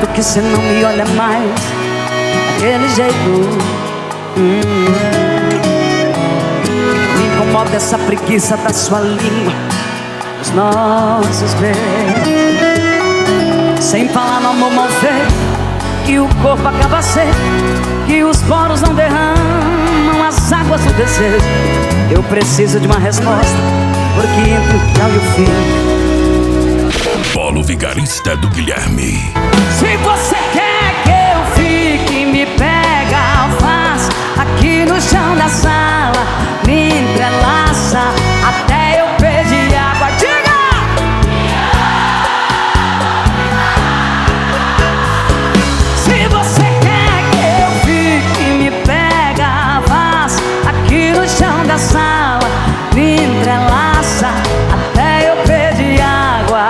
tanto que cê não me olha mais daquele jeito. Me incomoda essa preguiça da sua língua, os nossos beijos. Sem falar no amor mal feito, que o corpo acaba seco, que os poros não derramam as águas do desejo. Eu preciso de uma resposta, porque entre o tchau e o fim. Polo Vigarista do Guilherme. Se você quer que eu fique, me pega, faz aqui no chão da sala, me entrelaça até eu pedir água. Diga! Se você quer que eu fique, me pega, faz aqui no chão da sala, me entrelaça até eu pedir água.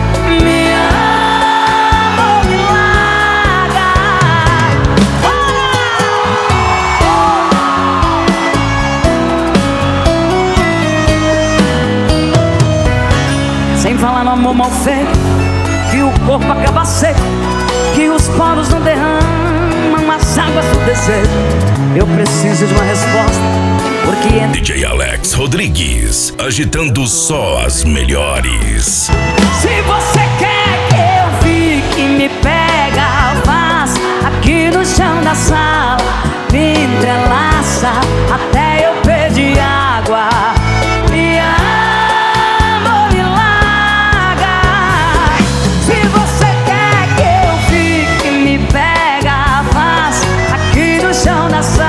Sem falar no amor mal feito, que o corpo acaba seco, que os poros não derramam as águas do desejo. Eu preciso de uma resposta, porque DJ Alex Rodrigues, agitando só as melhores. se você quer que eu fique, me pega, faz aqui no chão da sala, me entrelaça até eu pedir água. Me ama, me larga. Se você quer que eu fique, me pega, faz aqui no chão da sala.